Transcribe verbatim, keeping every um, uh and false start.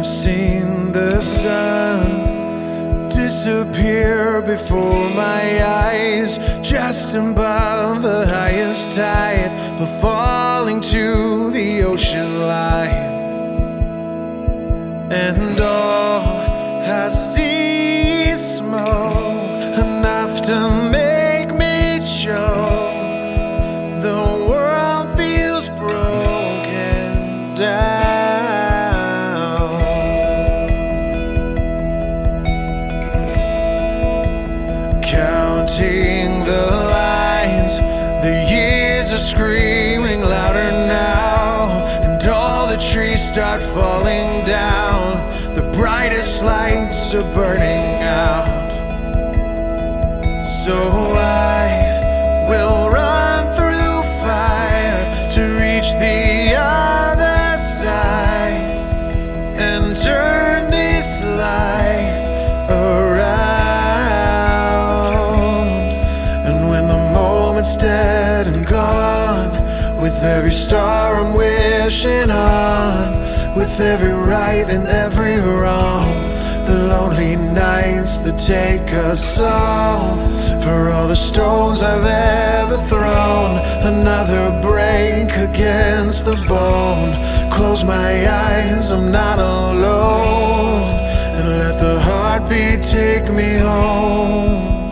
I've seen the sun disappear before my eyes, just above the highest tide, but falling to the ocean line. And all I see is smoke, enough to make me choke. The world feels broken down. Counting the lines, the years are screaming louder now, and all the trees start falling down. The brightest lights are burning out. So I will run through fire to reach the other side and turn this life around. And when the moment's dead and gone, with every star I'm wishing on, with every right and every wrong, the lonely nights that take us all, for all the stones I've ever thrown, another break against the bone. Close my eyes, I'm not alone, and let the heartbeat take me home.